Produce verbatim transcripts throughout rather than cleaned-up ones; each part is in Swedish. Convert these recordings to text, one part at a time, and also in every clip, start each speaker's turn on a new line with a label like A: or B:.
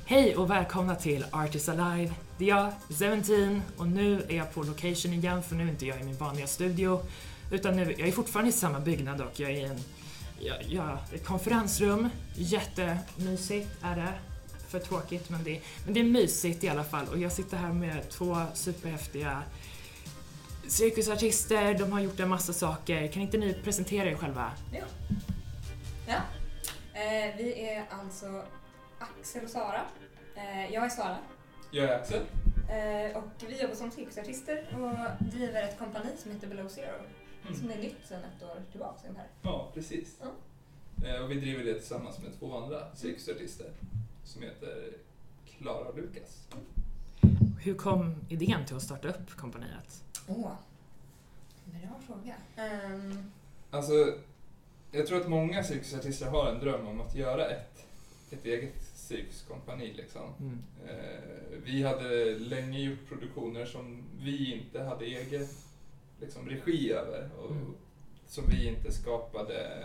A: Hej och välkomna till Artists Alive. Det är jag, Seventeen, och nu är jag på location igen, för nu är inte jag i min vanliga studio. Utan nu, jag är fortfarande i samma byggnad och jag är i en, ja, ja, ett konferensrum. Jättemysigt är det. För tråkigt, men det, men det är mysigt i alla fall. Och jag sitter här med två superhäftiga cirkusartister. De har gjort en massa saker. Kan inte ni presentera er själva?
B: Ja. Ja. Eh, vi är alltså Axel och Sara. Eh, jag är Sara.
C: Jag är Axel.
B: Eh, och vi jobbar som cirkusartister och driver ett kompani som heter Below Zero. Mm. Som är nytt sedan ett år tillbaka ungefär.
C: Ja, precis.
B: Mm.
C: Eh, och vi driver det tillsammans med två andra cirkusartister som heter Klara och Lukas.
A: Mm. Hur kom idén till att starta upp kompaniet?
B: Åh, oh, bra fråga. Um...
C: Alltså, jag tror att många cirkusartister har en dröm om att göra ett, ett eget cirkuskompani liksom. Mm. Eh, vi hade länge gjort produktioner som vi inte hade egen liksom, regi över och mm. som vi inte skapade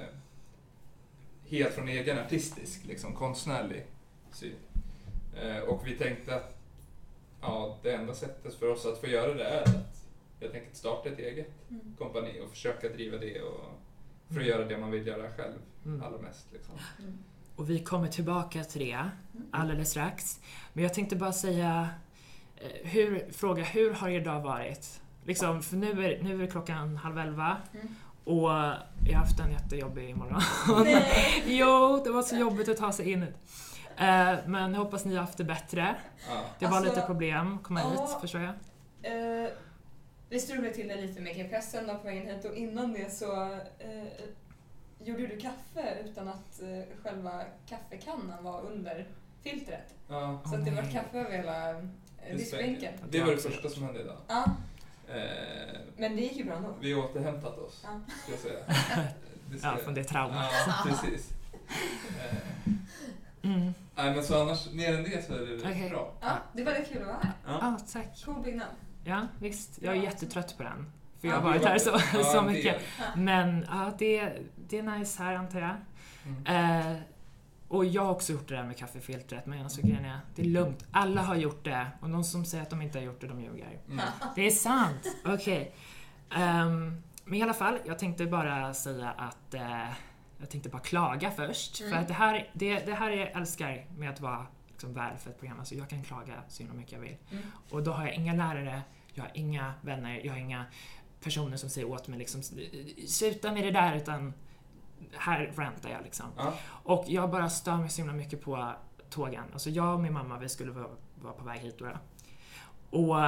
C: helt från egen artistisk, liksom, konstnärlig syn. Eh, och vi tänkte att ja, det enda sättet för oss att få göra det är att helt enkelt starta ett eget mm. kompani och försöka driva det och för att mm. göra det man vill göra själv mm. allra mest. Liksom.
A: Mm. Och vi kommer tillbaka till det alldeles strax. Men jag tänkte bara säga, hur, fråga, hur har er dag varit? Liksom, för nu är, nu är det klockan halv elva mm. och jag har haft en jättejobbig morgon. Jo, det var så jobbigt att ta sig in. Uh, men jag hoppas ni har haft det bättre. Ja. Det var alltså, lite problem att komma ja, hit, förstår jag.
B: Uh, vi strulade till det lite med G P S-en på vägen hit och innan det så uh, gjorde du kaffe utan att uh, själva kaffekannan var under filtret. Ja. Så att det var kaffe över hela uh, diskbänken.
C: Det var det första som hände idag.
B: Ja. Uh, men det gick ju bra ändå.
C: Vi har återhämtat oss, ja. Ska jag säga.
A: Det ska... Ja, från det traumat.
C: Ja, precis. uh. Mm. Nej, men så annars, mer än det så är det okay. bra.
B: Ja, det var väldigt kul att vara här.
A: Ja, ah, tack.
B: Cool byggnad.
A: Ja, visst. Jag är ja. jättetrött på den. För jag har varit här så, ja, så mycket. Ja. Men ja, det, det är nice här, antar jag. Mm. Eh, och jag har också gjort det där med kaffefiltret. Men alltså, grejen är, det är lugnt. Alla har gjort det. Och de som säger att de inte har gjort det, de ljuger. Mm. Det är sant. Okej. Okay. Um, men i alla fall, jag tänkte bara säga att... Uh, Jag tänkte bara klaga först. Mm. För att det här, det, det här jag älskar med att vara liksom, värd för ett program. Alltså jag kan klaga så himla mycket jag vill. Mm. Och då har jag inga lärare, jag har inga vänner, jag har inga personer som säger åt mig liksom, sluta med det där, utan här rantar jag liksom. Ja. Och jag bara stör mig så himla mycket på tågen. Alltså jag och min mamma, vi skulle vara, vara på väg hit då. Och...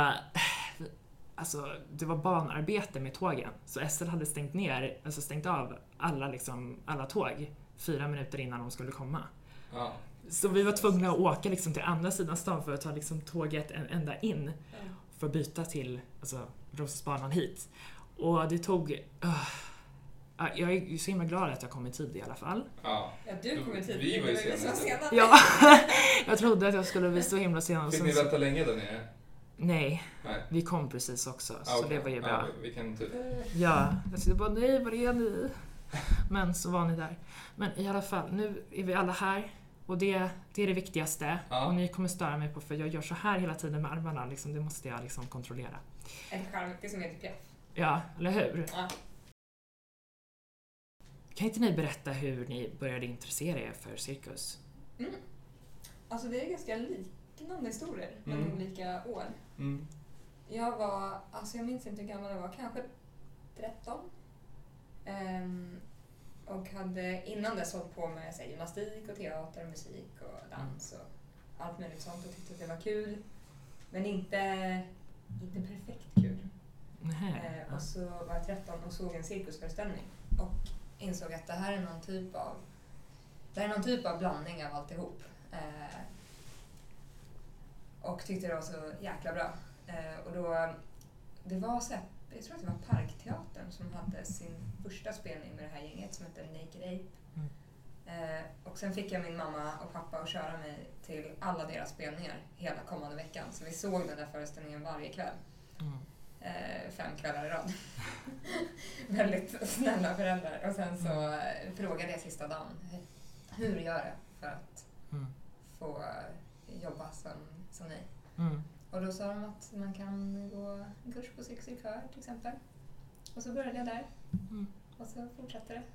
A: Alltså, det var banarbete med tågen. Så S L hade stängt ner, alltså stängt av alla, liksom, alla tåg fyra minuter innan de skulle komma. Ja. Så vi var tvungna att åka liksom, till andra sidan stan för att ta liksom, tåget en, ända in. Ja. För att byta till alltså, Roslagsbanan hit. Och det tog... Uh, jag är så himla glad att jag kom i tid i alla fall.
B: Ja, ja du kom i tid.
C: Vi var ju sena.
A: Ja, jag trodde att jag skulle bli så himla sen.
C: Fick ni vänta länge där nere?
A: Nej, nej, vi kom precis också,
C: ah,
A: så
C: okay.
A: det var ju bra.
C: Ah, vi kan typ.
A: Ja, jag tyckte bara, nej, vad är ni? Men så var ni där. Men i alla fall, nu är vi alla här och det, det är det viktigaste. Ah. Och ni kommer störa mig på, för jag gör så här hela tiden med armarna, liksom, det måste jag liksom kontrollera.
B: En charm, det som heter piaff.
A: Ja, eller hur?
B: Ah.
A: Kan inte ni berätta hur ni började intressera er för cirkus?
B: Mm. Alltså det är ganska likt. Liknande historier med mm. olika år. Mm. Jag var, alltså jag minns inte hur gammal jag var, kanske tretton. Um, och hade innan dess hållit på med så här, gymnastik och teater, musik och dans och allt möjligt sånt och tyckte att det var kul. Men inte, inte perfekt kul. Uh, och så var jag tretton och såg en cirkusföreställning och insåg att det här är någon typ av, det här är någon typ av blandning av alltihop. Uh, Och tyckte det var så jäkla bra. Eh, och då, det var så här, jag tror att det var Parkteatern som hade sin första spelning med det här gänget som heter Naked Ape. Mm. Eh, och sen fick jag min mamma och pappa att köra mig till alla deras spelningar hela kommande veckan. Så vi såg den där föreställningen varje kväll. Mm. Eh, fem kvällar i rad. Väldigt snälla föräldrar. Och sen så mm. frågade jag sista dagen, hur gör jag för att mm. få jobba som, som ni.
A: Mm.
B: Och då sa de att man kan gå en kurs på Cirkus Cirkör till exempel. Och så började jag där. Mm. Och så fortsatte det.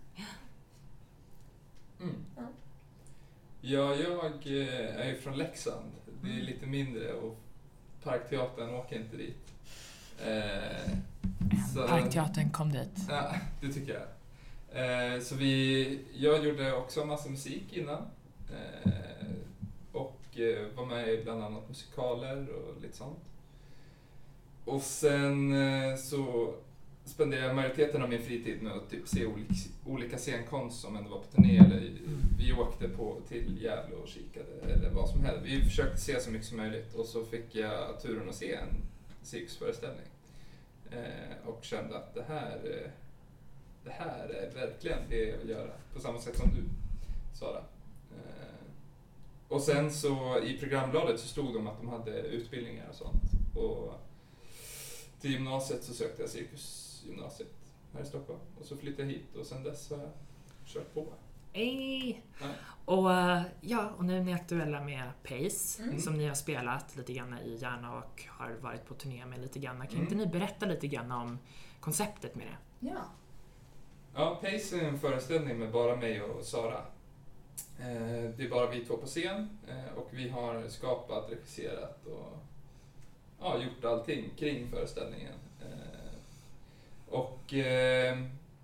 C: Mm. Ja. Ja, jag är ju från Leksand. Det är lite mindre och Parkteatern åker inte dit. Eh,
A: så, Parkteatern kom dit.
C: Ja, det tycker jag. Eh, så vi, jag gjorde också massa musik innan. Eh, och eh, var med i bland annat musikaler och lite sånt. Och sen eh, så spenderade jag majoriteten av min fritid med att typ se olika, olika scenkonst som ändå var på turné. Eller vi åkte på till Gävle och kikade eller vad som helst. Vi försökte se så mycket som möjligt och så fick jag turen att se en cirkusföreställning. Eh, och kände att det här, eh, det här är verkligen det jag vill göra. På samma sätt som du, Sara. Eh, och sen så i programbladet så stod de att de hade utbildningar och sånt. Och till gymnasiet så sökte jag cirkusgymnasiet här i Stockholm. Och så flyttade jag hit och sen dess har jag kört på.
A: Ej. Ja. Och, ja, och nu är ni aktuella med Pace mm. som ni har spelat lite grann i Järna och har varit på turné med lite grann. Kan mm. inte ni berätta lite grann om konceptet med det?
B: Ja.
C: Ja, Pace är en föreställning med bara mig och Sara. Eh, det är bara vi två på scen eh, och vi har skapat, regisserat och ja, gjort allting kring föreställningen. Eh, och eh,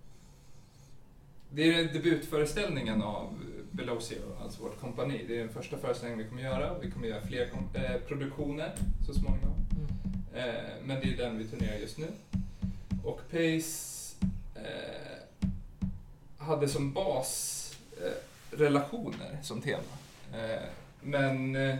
C: det är debutföreställningen av Below Zero, alltså vårt kompani. Det är den första föreställningen vi kommer göra. Vi kommer göra fler kom- eh, produktioner så småningom. Mm. Eh, men det är den vi turnerar just nu. Och Pace eh, hade som bas eh, relationer som tema. Eh, men eh,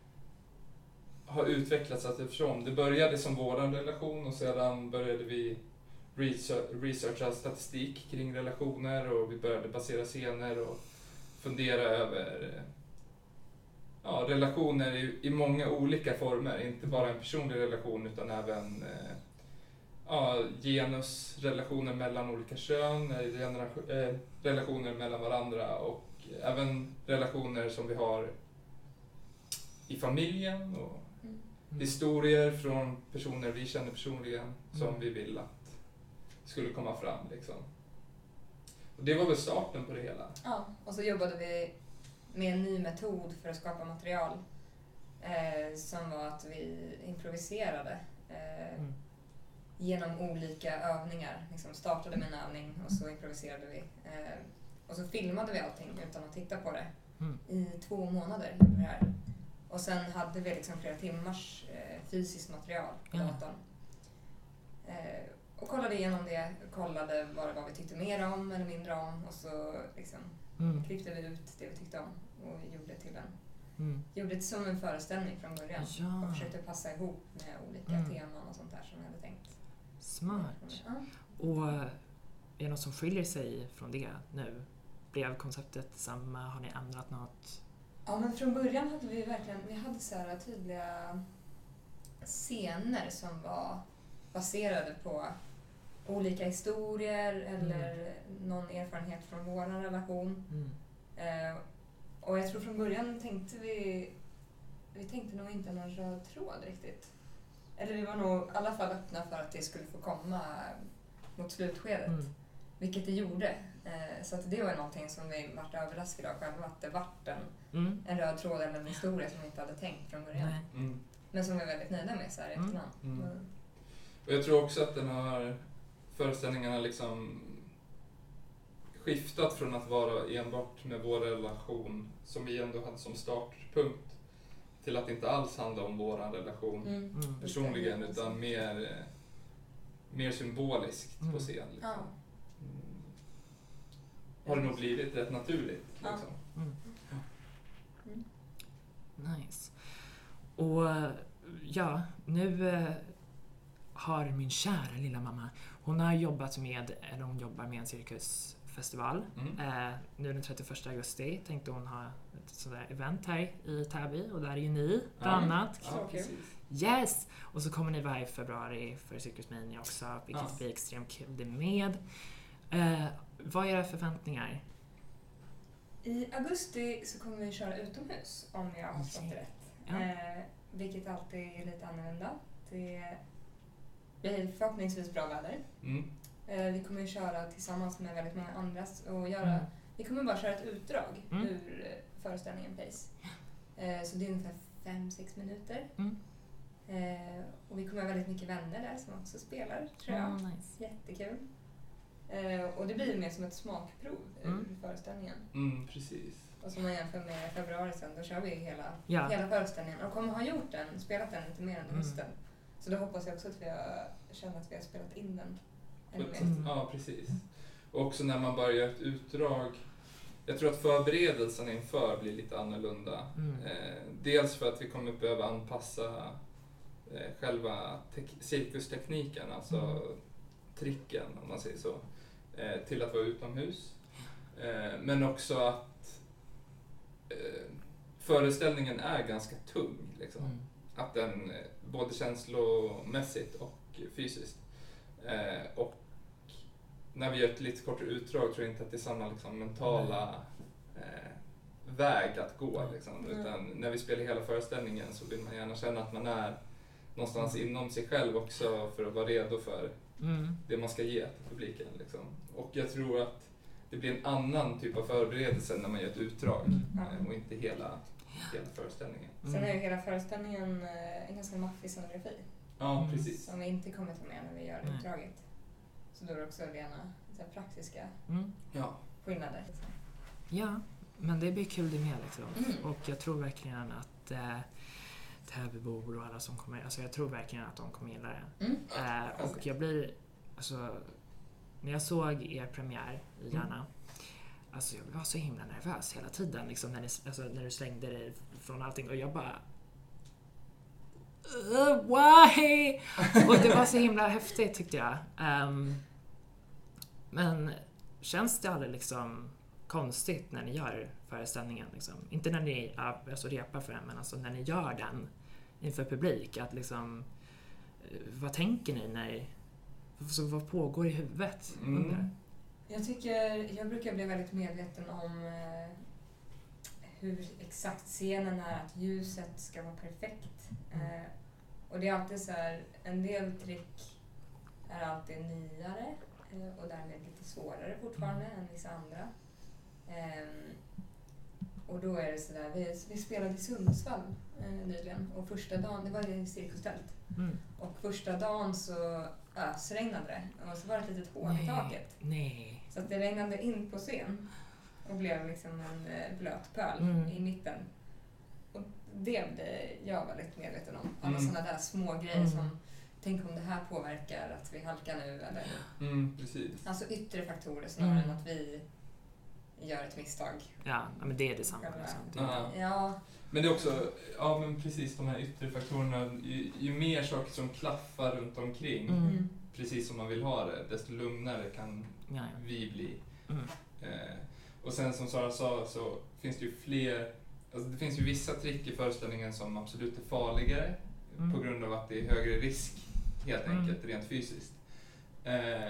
C: har utvecklats att eftersom det började som våran relation och sedan började vi researcha statistik kring relationer och vi började basera scener och fundera över ja, relationer i, i många olika former. Inte bara en personlig relation utan även eh, ja, genusrelationer mellan olika kön, generation, eh, relationer mellan varandra och även relationer som vi har i familjen och mm. historier från personer vi känner personligen som mm. vi vill att skulle komma fram liksom. Och det var väl starten på det hela.
B: Ja, och så jobbade vi med en ny metod för att skapa material eh, som var att vi improviserade eh, mm. genom olika övningar. Liksom startade med en övning och så improviserade vi. Eh, och så filmade vi allting utan att titta på det. Mm. I två månader gjorde vi det här. Och sen hade vi liksom flera timmars eh, fysiskt material på mm. datorn. Eh, och kollade igenom det, kollade vad det var vi tyckte mer om eller mindre om och så liksom mm. klippte vi ut det vi tyckte om och gjorde till en. Mm. Gjorde det som en föreställning från början ja. Och försökte passa ihop med olika mm. teman och sånt där som jag hade tänkt.
A: Smart. Ja. Och är det något som skiljer sig från det nu? Blev konceptet samma? Har ni ändrat något?
B: Ja, men från början hade vi verkligen, vi hade så här tydliga scener som var baserade på olika historier eller mm. någon erfarenhet från vår relation. Mm. Eh, och jag tror från början tänkte vi, vi tänkte nog inte någon röd tråd riktigt. Eller vi var nog i alla fall öppna för att det skulle få komma mot slutskedet. Mm. Vilket det gjorde. Eh, så att det var någonting som vi vart överraskade av själva, att det vart en, mm. en röd tråd eller en historia som vi inte hade tänkt från början. Mm. Men som vi är väldigt nöjda med så här i efterhand. Mm. Mm.
C: Och jag tror också att den här föreställningarna liksom skiftat från att vara enbart med vår relation som vi ändå hade som startpunkt till att inte alls handla om vår relation mm. personligen mm. utan mer, mer symboliskt mm. på scen. Liksom. Ja. Mm. Har det nog blivit rätt naturligt. Ja. Liksom. Mm.
A: Mm. Nice. Och ja, nu har min kära lilla mamma, hon har jobbat med, eller hon jobbar med en cirkusfestival. Mm. Eh, nu den trettioförsta augusti tänkte hon ha ett sådär event här i Täby och där är ju ni bland mm. annat.
C: Ja,
A: yes! Och så kommer ni vara i februari för Cirkus Mania också, vilket ja. blir extremt kul det med. Eh, vad är era förväntningar?
B: I augusti så kommer vi köra utomhus, om jag har förstått det rätt.
A: Ja.
B: Eh, vilket alltid är lite annorlunda. Det blir förhoppningsvis bra väder.
C: Mm.
B: Eh, vi kommer ju köra tillsammans med väldigt många andra och göra, mm. vi kommer bara köra ett utdrag mm. ur föreställningen Pace. Eh, så det är ungefär fem sex minuter.
A: Mm.
B: Eh, och vi kommer ha väldigt mycket vänner där som också spelar, tror jag.
A: Oh, nice.
B: Jättekul. Eh, och det blir mer som ett smakprov mm. ur föreställningen.
C: Mm, precis.
B: Och som man jämför med februari sen, då kör vi hela,
A: ja.
B: hela föreställningen. Och kommer ha gjort den, spelat den lite mer under mm. hösten. Så då hoppas jag också att vi har, känner att vi har spelat in den ännu mer.
C: Mm. Ja, precis. Och också när man börjar ett utdrag, jag tror att förberedelsen inför blir lite annorlunda. Mm. Eh, dels för att vi kommer behöva anpassa eh, själva te- cirkustekniken, alltså mm. tricken om man säger så, eh, till att vara utomhus. Eh, men också att eh, föreställningen är ganska tung. Liksom. Mm. Att den eh, både känslomässigt och fysiskt. Eh, och när vi gör ett lite kortare utdrag tror jag inte att det är samma liksom, mentala eh, väg att gå. Liksom. Mm. Utan när vi spelar hela föreställningen så vill man gärna känna att man är någonstans mm. inom sig själv också för att vara redo för mm. det man ska ge till publiken. Liksom. Och jag tror att det blir en annan typ av förberedelse när man gör ett utdrag mm. och inte hela, hela föreställningen.
B: Mm. Sen är ju hela föreställningen en ganska maffig scenografi.
C: Ja, mm. precis.
B: Som vi inte kommer ta med när vi gör mm. utdraget. Så då är det också rena så här, praktiska
A: mm.
C: ja.
B: skillnader.
A: Ja, men det blir kul det med liksom.
B: Mm.
A: Och jag tror verkligen att äh, Täbybor och alla som kommer, alltså jag tror verkligen att de kommer gilla det. Mm. Äh, och jag blir, alltså när jag såg er premiär i Järna, mm. alltså jag var så himla nervös hela tiden liksom, när, ni, alltså, när du slängde dig från allting och jag bara uh, why? Och det var så himla häftigt tyckte jag. Um, men känns det aldrig liksom konstigt när ni gör föreställningen? Liksom? Inte när ni alltså, repar för den, men alltså när ni gör den inför publik. Att liksom, vad tänker ni när... Så vad pågår i huvudet?
C: Mm.
B: Jag tycker, jag brukar bli väldigt medveten om eh, hur exakt scenen är, att ljuset ska vara perfekt. Mm. Eh, och det är alltid så här, en del trick är alltid nyare eh, och därmed lite svårare fortfarande mm. än vissa andra. Eh, och då är det så där, vi, vi spelade i Sundsvall eh, nyligen och första dagen, det var i cirkustält. Mm. Och första dagen så ösregnade det och så var det ett litet hål i taket.
A: Nej.
B: Så att det regnade in på scen och blev liksom en blöt pöl mm. i mitten. Och det blir jag väldigt medveten om. Alla mm. sådana där små grejer mm. som, tänk om det här påverkar att vi halkar nu eller...
C: Mm, precis.
B: Alltså yttre faktorer snarare mm. än att vi gör ett misstag.
A: Ja, men det är detsamma. Liksom. Det
C: ja.
B: ja.
C: Men det är också, ja men precis de här yttre faktorerna, ju, ju mer saker som klaffar runt omkring, mm. precis som man vill ha det, desto lugnare kan ja. vi bli. Mm. Eh, och sen som Sara sa så finns det ju fler, alltså det finns ju vissa trick i föreställningen som absolut är farligare mm. på grund av att det är högre risk helt mm. enkelt, rent fysiskt. Eh,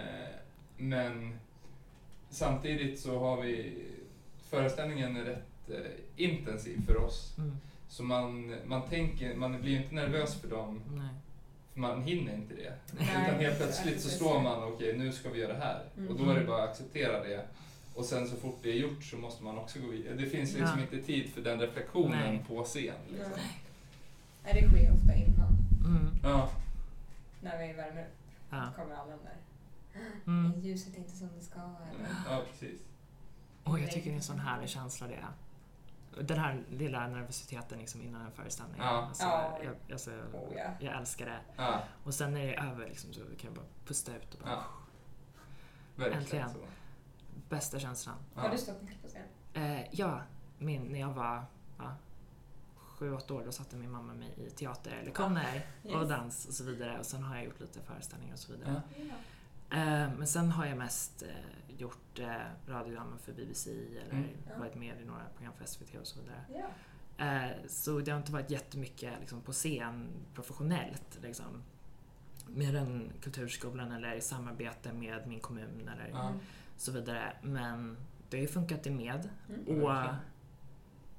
C: men samtidigt så har vi, föreställningen är rätt eh, intensiv för oss. Mm. Så man, man tänker, man blir ju inte nervös för dem. Nej. För man hinner inte det. Nej. Utan helt plötsligt så står man, okej okay, nu ska vi göra det här. Mm. Och då är det bara att acceptera det. Och sen så fort det är gjort så måste man också gå vidare. Det finns liksom ja. inte tid för den reflektionen Nej. på scen. Liksom.
B: Nej, det sker ofta innan.
C: Mm. Ja.
B: När vi värmer upp ja. kommer alla där.
A: Mm.
B: Ljuset är inte som det ska. Eller?
C: Ja, precis.
A: Och jag tycker det är en sån härlig känsla det. Den här lilla nervositeten liksom innan en föreställning.
C: Ja.
A: Alltså,
B: ja.
A: jag, alltså,
B: oh, ja.
A: jag älskar det.
C: Ja.
A: Och sen när det är över liksom, så kan jag bara pusta ut och bara...
C: Ja. Verkligen
A: äntligen.
C: Så.
A: Bästa känslan.
B: Ja. Har du stått mycket på scen?
A: Eh, ja, min, när jag var ja, sju, åtta år då satte min mamma mig i teaterlektioner ja. yes. och dans och så vidare. Och sen har jag gjort lite föreställningar och så vidare. Ja. Eh, men sen har jag mest eh, gjort eh, radiodrama för B B C eller mm. varit med i några program för S V T och så vidare.
B: Ja.
A: Eh, så det har inte varit jättemycket liksom, på scen professionellt. Liksom, med den kulturskolan eller i samarbete med min kommun eller
C: mm.
A: så vidare. Men det har ju funkat i med.
B: Mm.
A: Och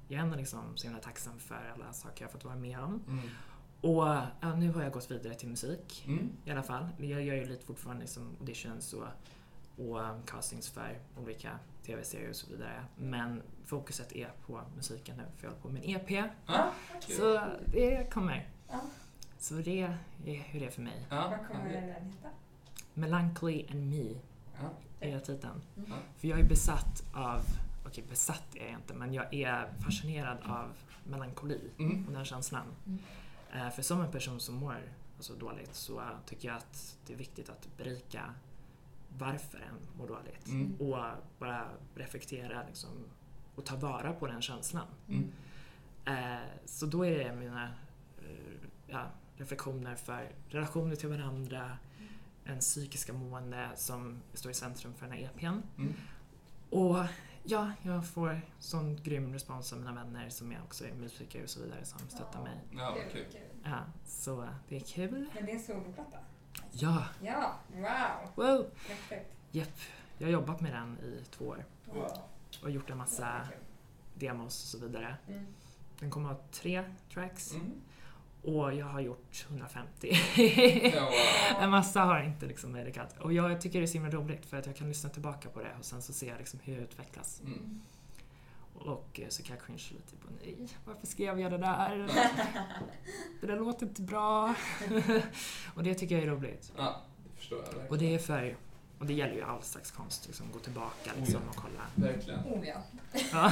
A: igen liksom så himla tacksam för alla saker jag fått vara med om.
C: Mm.
A: Och ja, nu har jag gått vidare till musik
C: Mm.
A: i alla fall. Jag gör ju lite fortfarande liksom auditions och, och um, castings för olika tv-serier och så vidare. Men fokuset är på musiken nu, för jag håller på med en E P.
C: Ah,
B: okay.
A: Så det kommer.
B: Ja.
A: Så det är hur det är för mig.
C: Ja.
B: Vad kommer den heta?
A: Melancholy and Me
C: Ja.
A: är titeln.
B: Mm.
A: För jag är besatt av, okej besatt är jag inte, men jag är fascinerad av melankoli
C: Mm.
A: och den känslan.
B: Mm.
A: Uh, för som en person som mår alltså, dåligt så uh, tycker jag att det är viktigt att berika varför en mår dåligt.
C: Mm.
A: Och bara reflektera liksom, och ta vara på den känslan.
C: Mm.
A: Uh, så då är det mina uh, ja, reflektioner för relationer till varandra, en psykiska mående som står i centrum för den här E P:n.
C: Mm.
A: Och ja, jag får sån grym respons av mina vänner som är också är musiker och så vidare som stöttar mig.
C: Ja, vad kul.
A: Ja, så det är kul.
B: Men det är soloplatta?
A: Ja.
B: Ja, wow.
A: Wow.
B: Mäktigt.
A: Japp. Jag har jobbat med den i två år
B: Wow.
A: och gjort en massa
B: Ja, kul.
A: demos och så vidare.
B: Mm.
A: Den kommer att ha tre tracks
C: Mm.
A: och jag har gjort hundrafemtio.
C: Ja, wow.
A: En massa har inte liksom möjlighet. Och jag tycker det är så himla roligt för att jag kan lyssna tillbaka på det och sen så ser jag liksom hur det utvecklas.
C: Mm.
A: Och så kan jag cringe lite på nej, varför skrev jag det där? Det där låter inte bra. Och det tycker jag är roligt.
C: Ja, det förstår jag verkligen.
A: Och det är för, och det gäller ju all slags konst, liksom, gå tillbaka liksom, och kolla.
C: Verkligen.
B: Oh ja.
A: Ja.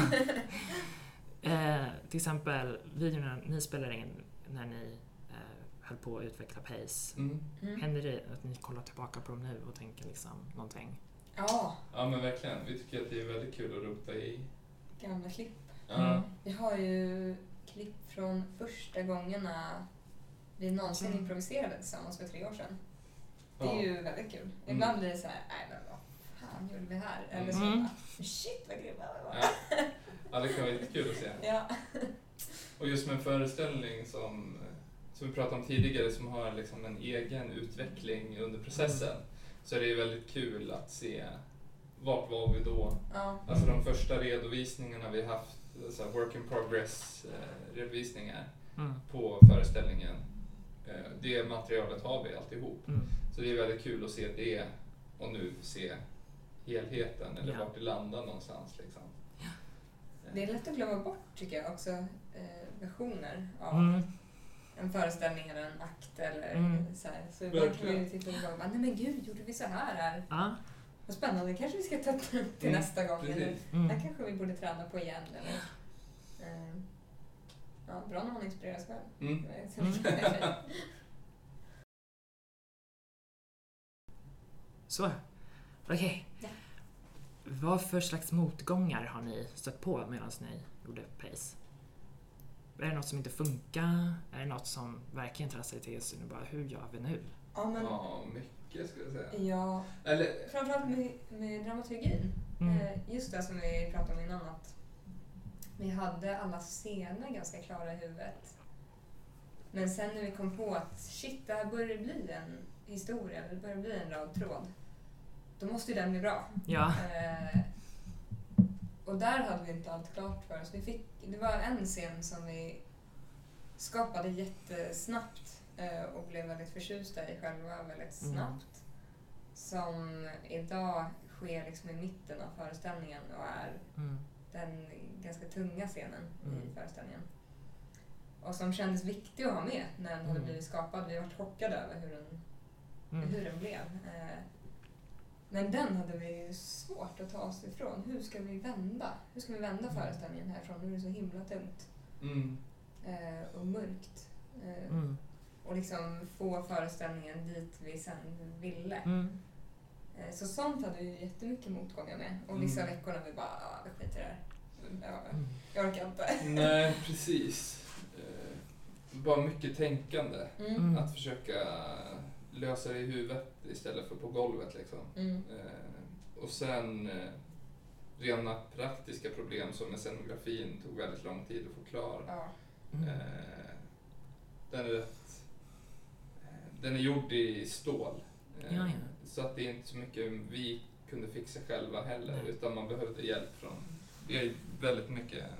A: eh, till exempel videorna ni spelar in när ni eh, höll på att utveckla Pace.
C: Mm.
B: Mm.
A: Händer det att ni kollar tillbaka på dem nu och tänker liksom någonting?
B: Ja,
C: Ja, men verkligen. Vi tycker att det är väldigt kul att rota i.
B: gamla klipp.
C: Ja.
A: Mm.
B: Vi har ju klipp från första gångerna vi någonsin
A: Mm.
B: improviserade tillsammans för tre år sedan. Det
C: Ja.
B: är ju väldigt kul.
C: Mm.
B: Ibland blir det så här, nej men vad fan gjorde vi här? Eller så
A: Mm.
B: bara, shit vad grymma vi var.
C: Ja. Ja, det kan vara lite kul att se.
B: Ja.
C: Och just med en föreställning som, som vi pratade om tidigare som har liksom en egen utveckling under processen
A: Mm.
C: så är det ju väldigt kul att se vart var vi då.
B: Ja.
C: Alltså de första redovisningarna vi haft, alltså work in progress eh, redovisningar
A: Mm.
C: på föreställningen. Eh, det materialet har vi alltihop.
A: Mm.
C: Så det är väldigt kul att se det och nu se helheten eller
A: Ja.
C: vart det landar någonstans. Liksom.
B: Det är lätt att glömma bort tycker jag också eh, versioner av
A: Mm.
B: en föreställning eller en akt eller
A: Mm.
B: så här. Så ibland kan
C: Verkligen.
B: vi titta och bara, nej men gud, gjorde vi så här här?
A: Ja.
B: Vad spännande, kanske vi ska ta upp till
C: Mm,
B: nästa gång. Eller,
C: precis.
A: Mm.
B: här kanske vi borde träna på igen. Eller, eh, ja, bra när man inspireras själv.
C: Mm.
B: Så-
A: Mm. Så, okej.
B: Ja.
A: Vad för slags motgångar har ni stött på medan ni gjorde Pace? Är det något som inte funkar? Är det något som verkligen trasslar till sig? Bara, hur gör vi nu?
B: Ja, men,
C: Ja, mycket skulle jag säga.
B: ja,
C: Eller,
B: framförallt med, med dramaturgin.
A: Mm.
B: Eh, just det som vi pratade om innan, att vi hade alla scener ganska klara i huvudet. Men sen när vi kom på att shit, det här börjar bli en historia, det börjar bli en röd tråd. Då måste ju den bli bra.
A: Ja.
B: Eh, och där hade vi inte allt klart för oss. Vi fick, det var en scen som vi skapade jättesnabbt eh, och blev väldigt förtjusta i själva väldigt
A: Mm.
B: snabbt. Som idag sker liksom i mitten av föreställningen och är
A: Mm.
B: den ganska tunga scenen
A: Mm.
B: i föreställningen. Och som kändes viktig att ha med när den hade
A: Mm.
B: blivit skapad. Vi var chockade över hur den,
A: Mm.
B: hur den blev. Eh, men den hade vi svårt att ta oss ifrån. Hur ska vi vända? Hur ska vi vända
A: Mm.
B: föreställningen härifrån? Nu är det så himla tungt
C: mm,
B: eh, och mörkt. Eh,
A: Mm.
B: Och liksom få föreställningen dit vi sen ville.
A: Mm.
B: Eh, så sånt hade vi jättemycket motgångar med. Och vissa
C: Mm.
B: veckor när vi bara, ah, vi skiter i det här. Ja,
A: Mm.
B: jag orkar inte.
C: nej, precis. Eh, bara mycket tänkande.
B: Mm.
A: Mm.
C: Att försöka lösa det i huvudet istället för på golvet. Liksom.
B: Mm.
C: Eh, och sen eh, rena praktiska problem som med scenografin tog väldigt lång tid att få klar.
B: Ja.
A: Mm.
C: Eh, den är rätt, eh, den är gjord i stål. Eh,
A: Ja, ja.
C: Så att det är inte så mycket vi kunde fixa själva heller,
A: Nej.
C: utan man behövde hjälp från, det är väldigt mycket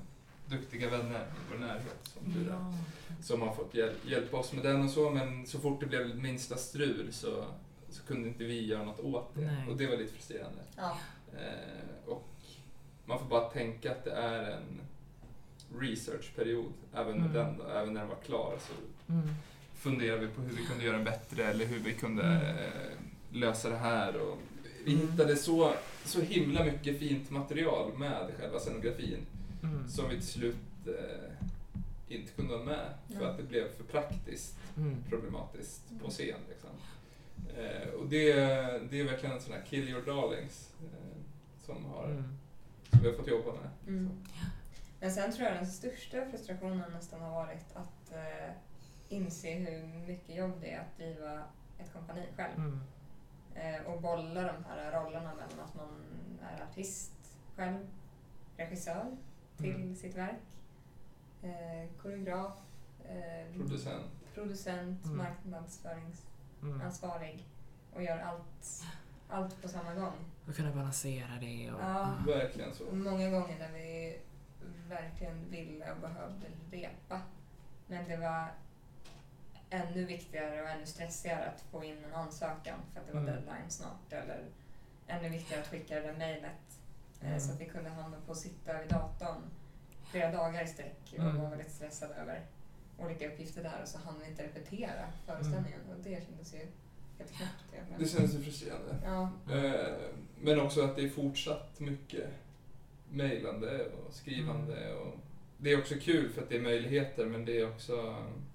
C: duktiga vänner i vår närhet som tur är. Som har fått hjäl- hjälpa oss med den och så, men så fort det blev minsta strul så, så kunde inte vi göra något åt det. Nej. Och det var lite frustrerande.
B: Ja.
C: Eh, och man får bara tänka att det är en researchperiod även med mm. den då, även när den var klar så mm. funderar vi på hur vi kunde göra den bättre eller hur vi kunde mm. eh, lösa det här och vi mm. hittade så, så himla mycket fint material med själva scenografin mm. som vi till slut eh, inte kunde ha med för mm. att det blev för praktiskt mm. problematiskt på scen liksom. eh, och det, det är verkligen en sån här kill your darlings eh, som, har, mm. som vi har fått jobba med.
B: Mm. Men sen tror jag den största frustrationen nästan har varit att eh, inse hur mycket jobb det är att driva ett kompani själv. Mm. Eh, och bolla de här rollerna mellan att man är artist själv, regissör till mm. sitt verk, eh, koreograf, eh,
C: producent,
B: producent mm. marknadsföringsansvarig mm. och gör allt, allt på samma gång.
A: Och kunna balansera det. Och,
B: ja,
C: mm. verkligen så.
B: Många gånger där vi verkligen ville och behövde repa. Men det var ännu viktigare och ännu stressigare att få in en ansökan för att det var mm. deadline snart. Eller ännu viktigare att skicka det mejlet mm. så att vi kunde hamna på att sitta vid datorn flera dagar i sträck och mm. var väldigt stressade över olika uppgifter där och så hann vi inte repetera föreställningen mm. och det kändes ju helt knappt.
C: Det känns ju frustrerande.
B: Ja.
C: Eh, men också att det är fortsatt mycket mejlande och skrivande mm. och det är också kul för att det är möjligheter men det är också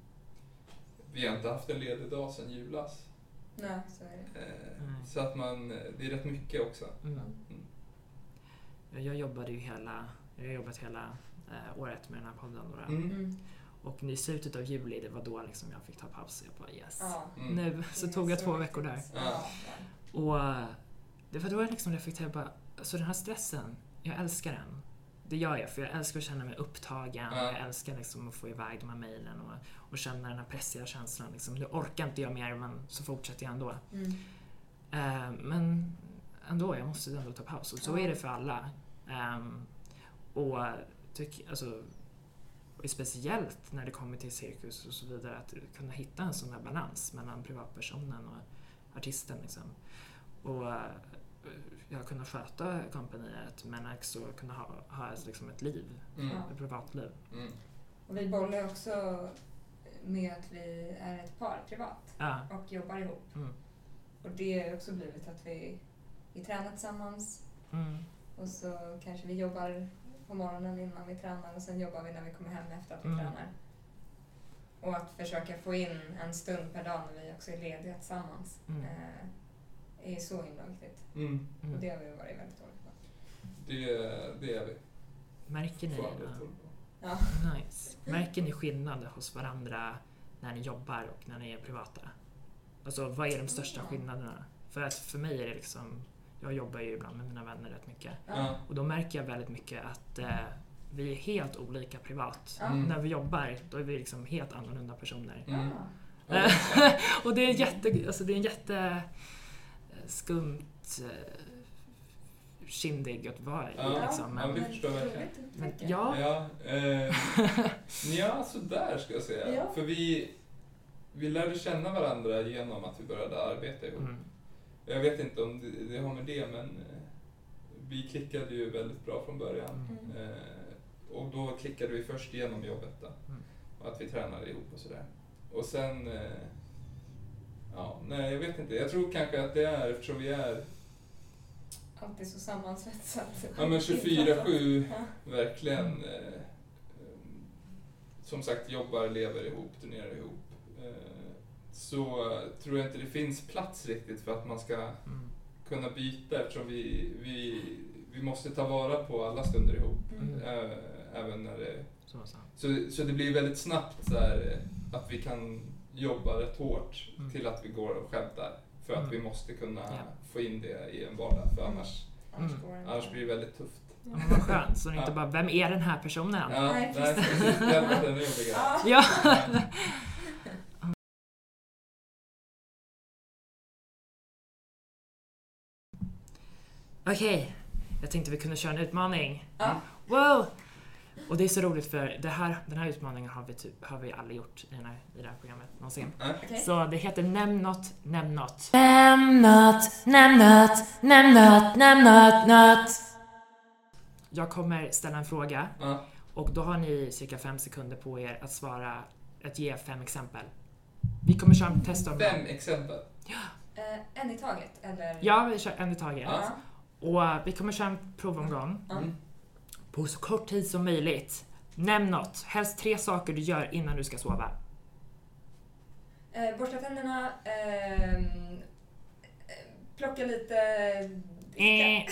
C: vi har inte haft en ledig dag sedan julas.
B: Nej, så är det.
C: Eh, mm. Så att man, det är rätt mycket också. Mm. Mm.
A: Jag jobbade ju hela, jag har jobbat hela eh, året med den här podden. Då,
C: mm. Mm.
A: Och i slutet av juli, det var då liksom jag fick ta paus. Jag bara yes.
B: Ja.
A: Mm. Nu så tog jag två veckor där.
C: Ja.
A: Och det var då jag liksom reflekterade bara, alltså den här stressen, jag älskar den. Det gör jag, för jag älskar att känna mig upptagen. Ja. Jag älskar liksom att få iväg de här mejlen och, och känna den här pressiga känslan. Liksom. Nu orkar inte jag mer, men så fortsätter jag ändå.
B: Mm.
A: Uh, men ändå, jag måste ändå ta paus. Och så är det för alla. Um, och, tyck, alltså, och speciellt när det kommer till cirkus och så vidare, att kunna hitta en sån där balans mellan privatpersonen och artisten. Liksom. Och jag kunna sköta kompaniet men också kunna ha, ha liksom ett liv,
C: mm.
A: ett privatliv.
C: Mm.
B: Och vi bollar också med att vi är ett par privat
A: ja.
B: och jobbar ihop.
A: Mm.
B: Och det har också blivit att vi, vi tränar tillsammans
A: mm.
B: och så kanske vi jobbar på morgonen innan vi tränar och sen jobbar vi när vi kommer hem efter att vi
A: mm.
B: tränar. Och att försöka få in en stund per dag när vi också är lediga tillsammans.
A: Mm.
B: Eh, är så himla viktigt.
C: Mm.
B: Och det har vi varit väldigt dåligt på.
C: Det, det är vi.
A: Märker ni det?
B: Ja.
A: Nice. Märker ni skillnad hos varandra när ni jobbar och när ni är privata? Alltså vad är de största skillnaderna? För att för mig är det liksom, jag jobbar ju ibland med mina vänner rätt mycket.
B: Ja.
A: Och då märker jag väldigt mycket att eh, vi är helt olika privat.
B: Mm.
A: När vi jobbar, då är vi liksom helt annorlunda personer.
C: Mm.
B: Ja.
A: Och det är en jätte, alltså det är en jätte skumt eh, kindig att vara i.
C: Ja,
A: liksom.
C: Men, ja, vi förstår verkligen.
A: Men, ja.
C: Ja, eh, ja, så där ska jag säga.
B: Ja.
C: För vi, vi lärde känna varandra genom att vi började arbeta ihop.
A: Mm.
C: Jag vet inte om det, det har med det, men eh, vi klickade ju väldigt bra från början.
B: Mm.
C: Eh, och då klickade vi först genom jobbet då.
A: Mm.
C: Och att vi tränade ihop och sådär. Och sen... Eh, ja, nej, jag vet inte. Jag tror kanske att det är eftersom vi är...
B: Alltid så sammansvetsat.
C: Ja, men tjugofyra sju verkligen. Eh, som sagt, jobbar, lever ihop, turnerar ihop. Eh, så tror jag inte det finns plats riktigt för att man ska
A: mm.
C: kunna byta eftersom vi, vi, vi måste ta vara på alla stunder ihop.
B: Mm.
C: Äh, även när det...
A: Så, så.
C: Så, så det blir väldigt snabbt så här, att vi kan jobba rätt hårt
A: mm.
C: till att vi går och skämtar. För att
A: mm.
C: vi måste kunna
A: ja.
C: få in det i en vardag. För annars,
B: mm.
C: annars, annars blir det väldigt tufft.
A: Ja, men vad skönt. Så det är inte
C: ja.
A: bara, vem är den här personen?
C: Ja,
B: nej,
C: nej, precis. Den, den är jobbiga.
A: Ja. Okej, okay. Jag tänkte vi kunde köra en utmaning.
B: Ja.
A: Wow! Och det är så roligt för det här, den här utmaningen har vi, typ, har vi aldrig gjort i, den här, i det här programmet någonsin.
C: Mm.
B: Okay.
A: Så det heter Nämn något, nämn något. Nämn något, nämn något, nämn något, nämn något, något. Jag kommer ställa en fråga
C: Mm.
A: och då har ni cirka fem sekunder på er att svara, att ge fem exempel. Vi kommer köra en test om
C: Fem
A: dem.
C: exempel?
A: Ja.
B: Uh, en i taget, eller?
A: Ja, vi kör en i taget.
B: Ja.
A: Och vi kommer köra en provomgång.
B: Mm.
A: På så kort tid som möjligt. Nämn något. Helst tre saker du gör innan du ska sova.
B: Uh, borsta tänderna, uh, plocka lite...
A: Eh.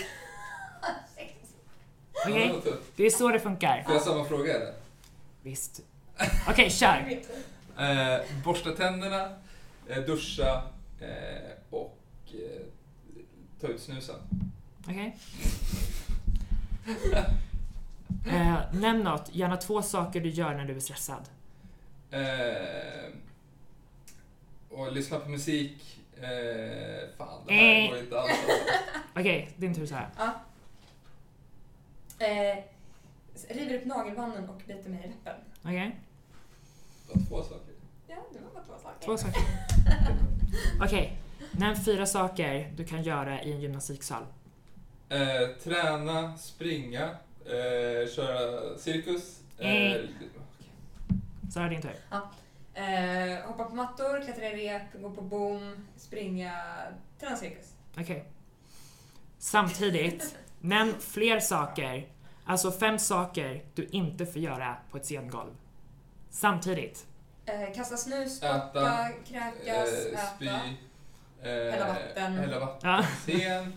A: Okej, okay. Det är så det funkar.
C: Får jag samma fråga eller?
A: Visst. Okej, okay, kör.
C: Eh, borsta tänderna, eh, duscha eh, och eh, ta ut snusen.
A: Okej. Okay. eh, nämn något. Gärna två saker du gör när du är stressad.
C: Eh, och lyssna på musik. Eh, fan, det här eh. går inte alls. Alltså.
A: Okej, okay, din tur så här.
B: Ja. Eh, river upp nagelbanden och biter mig i läppen.
A: Okej.
C: Okay. Två saker.
B: Ja, det var bara två saker.
A: Två saker. Okej. Okay. Nämn fyra saker du kan göra i en gymnastiksal.
C: Eh, träna, springa, eh, köra cirkus. Eh,
A: mm. Så är det din tur.
B: Ja. Eh, hoppa på mattor, klättra i rep, gå på bom, springa, träna cirkus.
A: Okej. Okay. Samtidigt, nämn fler saker. Alltså fem saker du inte får göra på ett scengolv. Samtidigt.
B: Eh, kasta snus,
C: spotta,
B: kräkas,
C: eh, spy,
B: äta.
C: Eh,
B: hälla vatten.
C: Hälla vatten.
A: Ja.
C: Scen.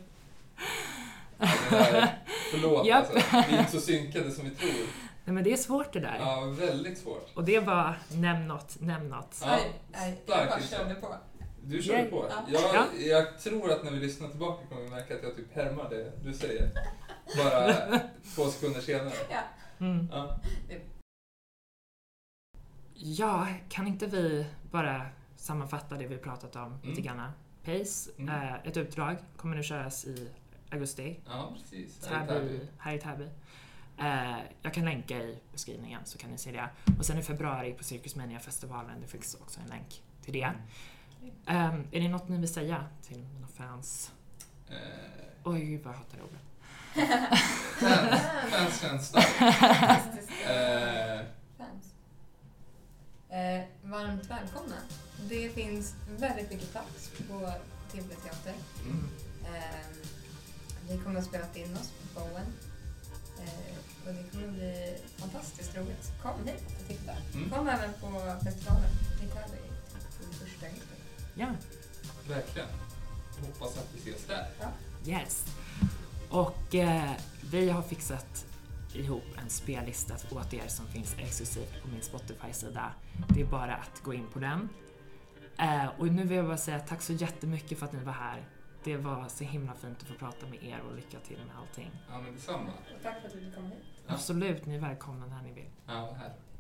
C: Där, förlåt,
A: yep.
C: alltså, vi är inte så synkade som vi tror.
A: Nej, men det är svårt det där.
C: Ja, väldigt svårt.
A: Och det var nämn något, nämn något.
B: Ja, nej, nej, jag bara körde på.
C: Du körde
A: yeah.
C: på.
B: Ja.
C: Jag,
A: Ja.
C: jag tror att när vi lyssnar tillbaka kommer vi märka att jag typ härmar det du säger. Bara två sekunder senare.
B: Ja.
A: Mm.
C: Ja.
A: Ja, kan inte vi bara sammanfatta det vi pratat om mm. lite grann? Pace, mm. äh, ett utdrag kommer nu köras i augusti.
C: Ja, precis.
A: Täby, här i Täby. Äh, jag kan länka i beskrivningen så kan ni se det. Och sen i februari på Cirkusmania-festivalen, det finns också en länk till det. Mm. Um, är det något ni vill säga till mina fans?
C: Uh.
A: Oj, vad hatar det ordet.
C: Fans, fans känns starkt. uh.
B: Fans. Eh, varmt välkomna. Det finns väldigt mycket plats på Tivoli teater.
C: Mm.
B: Eh, vi kommer att spela in oss på Bowen. Eh, och det kommer att bli fantastiskt roligt. Kom hit och titta. Mm. Kom även på festivalen i Täby till första hitten.
A: Ja.
C: Verkligen. Hoppas att vi ses där.
B: Ja.
A: Yes. Och eh, vi har fixat ihop en spellista åt er som finns exklusivt på min Spotify-sida. Det är bara att gå in på den. Eh, och nu vill jag bara säga tack så jättemycket för att ni var här. Det var så himla fint att få prata med er och lycka till med allting.
C: Ja, men detsamma.
B: Och tack för att du kom hit.
A: Absolut, ni är välkomna när ni vill.
C: Ja, här.